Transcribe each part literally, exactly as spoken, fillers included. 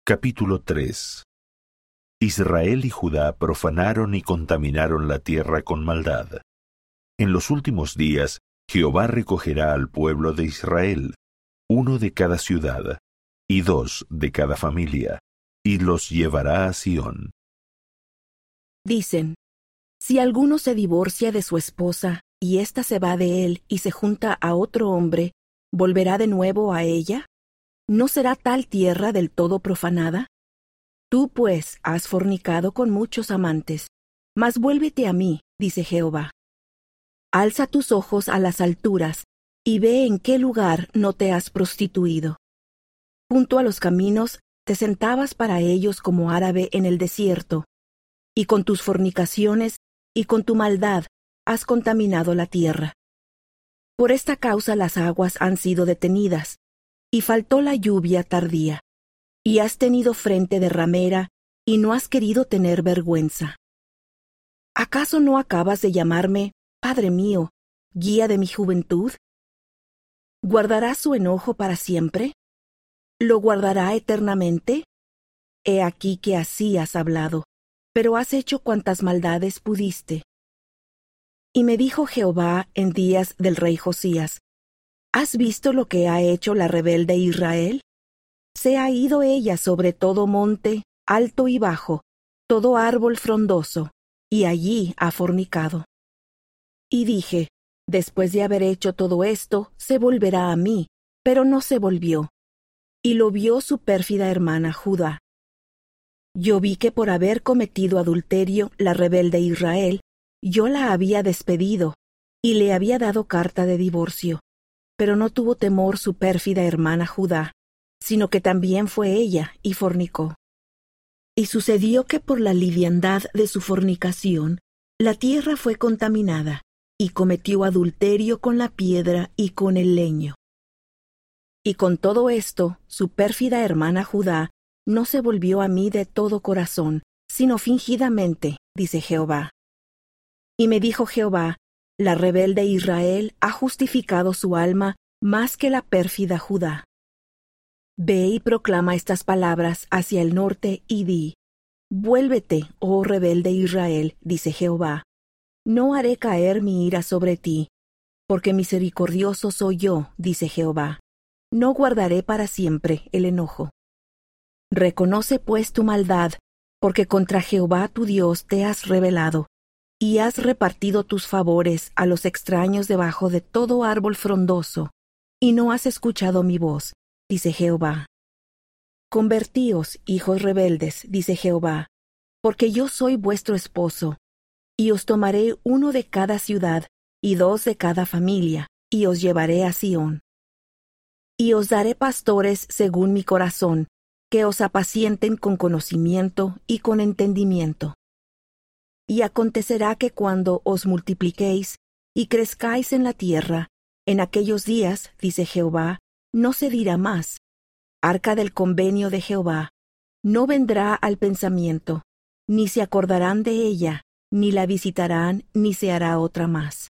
Capítulo tres. Israel y Judá profanaron y contaminaron la tierra con maldad. En los últimos días, Jehová recogerá al pueblo de Israel, uno de cada ciudad, y dos de cada familia, y los llevará a Sión. Dicen, si alguno se divorcia de su esposa, y ésta se va de él y se junta a otro hombre, ¿volverá de nuevo a ella? ¿No será tal tierra del todo profanada? Tú, pues, has fornicado con muchos amantes, mas vuélvete a mí, dice Jehová. Alza tus ojos a las alturas, y ve en qué lugar no te has prostituido. Junto a los caminos te sentabas para ellos como árabe en el desierto, y con tus fornicaciones y con tu maldad has contaminado la tierra. Por esta causa las aguas han sido detenidas, y faltó la lluvia tardía, y has tenido frente de ramera, y no has querido tener vergüenza. ¿Acaso no acabas de llamarme, Padre mío, guía de mi juventud? ¿Guardará su enojo para siempre? ¿Lo guardará eternamente? He aquí que así has hablado, pero has hecho cuantas maldades pudiste. Y me dijo Jehová en días del rey Josías, ¿has visto lo que ha hecho la rebelde Israel? Se ha ido ella sobre todo monte, alto y bajo, todo árbol frondoso, y allí ha fornicado. Y dije, después de haber hecho todo esto, se volverá a mí, pero no se volvió. Y lo vio su pérfida hermana Judá. Yo vi que por haber cometido adulterio la rebelde Israel, yo la había despedido, y le había dado carta de divorcio. Pero no tuvo temor su pérfida hermana Judá, sino que también fue ella y fornicó. Y sucedió que por la liviandad de su fornicación, la tierra fue contaminada, y cometió adulterio con la piedra y con el leño. Y con todo esto, su pérfida hermana Judá no se volvió a mí de todo corazón, sino fingidamente, dice Jehová. Y me dijo Jehová, la rebelde Israel ha justificado su alma más que la pérfida Judá. Ve y proclama estas palabras hacia el norte y di, vuélvete, oh rebelde Israel, dice Jehová. No haré caer mi ira sobre ti, porque misericordioso soy yo, dice Jehová. No guardaré para siempre el enojo. Reconoce pues tu maldad, porque contra Jehová tu Dios te has rebelado, y has repartido tus favores a los extraños debajo de todo árbol frondoso, y no has escuchado mi voz, dice Jehová. Convertíos, hijos rebeldes, dice Jehová, porque yo soy vuestro esposo, y os tomaré uno de cada ciudad, y dos de cada familia, y os llevaré a Sión. Y os daré pastores según mi corazón, que os apacienten con conocimiento y con entendimiento. Y acontecerá que cuando os multipliquéis y crezcáis en la tierra, en aquellos días, dice Jehová, no se dirá más, arca del convenio de Jehová, no vendrá al pensamiento, ni se acordarán de ella, ni la visitarán, ni se hará otra más.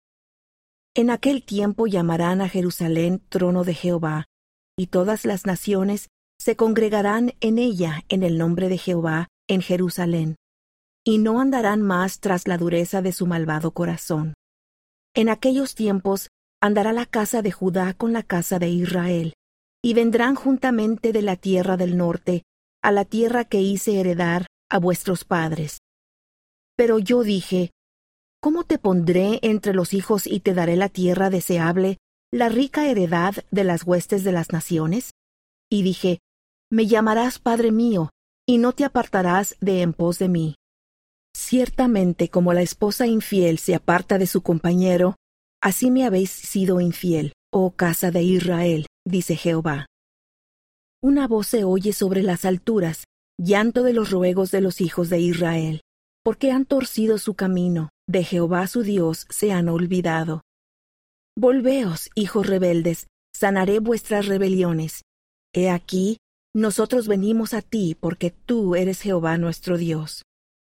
En aquel tiempo llamarán a Jerusalén trono de Jehová, y todas las naciones se congregarán en ella en el nombre de Jehová en Jerusalén, y no andarán más tras la dureza de su malvado corazón. En aquellos tiempos andará la casa de Judá con la casa de Israel, y vendrán juntamente de la tierra del norte a la tierra que hice heredar a vuestros padres. Pero yo dije, ¿cómo te pondré entre los hijos y te daré la tierra deseable, la rica heredad de las huestes de las naciones? Y dije, me llamarás Padre mío, y no te apartarás de en pos de mí. Ciertamente como la esposa infiel se aparta de su compañero, así me habéis sido infiel, oh casa de Israel, dice Jehová. Una voz se oye sobre las alturas, llanto de los ruegos de los hijos de Israel, porque han torcido su camino, de Jehová su Dios se han olvidado. Volveos, hijos rebeldes, sanaré vuestras rebeliones. He aquí, nosotros venimos a ti, porque tú eres Jehová nuestro Dios.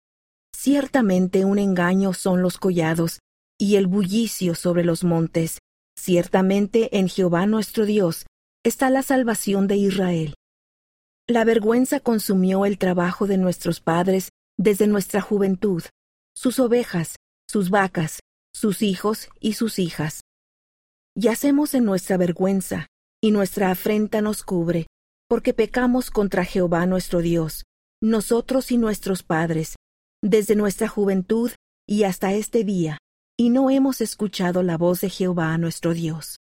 Ciertamente un engaño son los collados, y el bullicio sobre los montes. Ciertamente en Jehová nuestro Dios está la salvación de Israel. La vergüenza consumió el trabajo de nuestros padres desde nuestra juventud, sus ovejas, sus vacas, sus hijos y sus hijas. Yacemos en nuestra vergüenza, y nuestra afrenta nos cubre, porque pecamos contra Jehová nuestro Dios, nosotros y nuestros padres, desde nuestra juventud y hasta este día, y no hemos escuchado la voz de Jehová nuestro Dios.